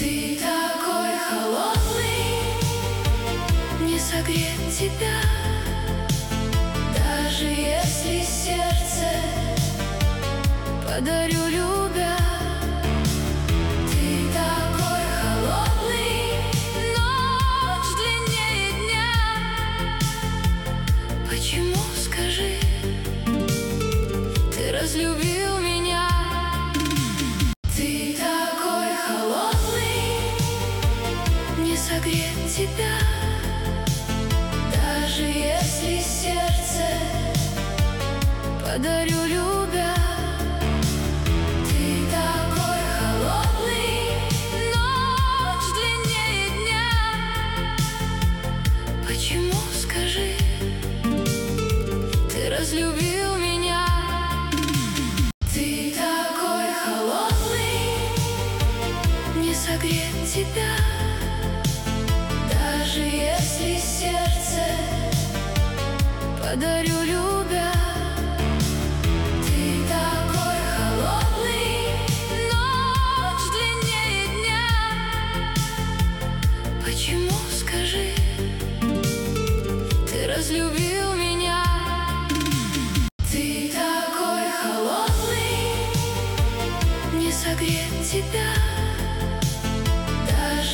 Ты такой холодный, не согреть тебя, даже если сердце подарю любя. Ты такой холодный, ночь длиннее дня. Почему, скажи, ты разлюбил меня? Ты такой холодный, не согреть тебя, даже если сердце подарю любя. Ты такой холодный, ночь длиннее дня. Почему, скажи, ты разлюбил меня? Ты такой холодный, не согреть тебя, даже если сердце подарю любя. Ты такой холодный, ночь длиннее дня. Почему, скажи, ты разлюбил?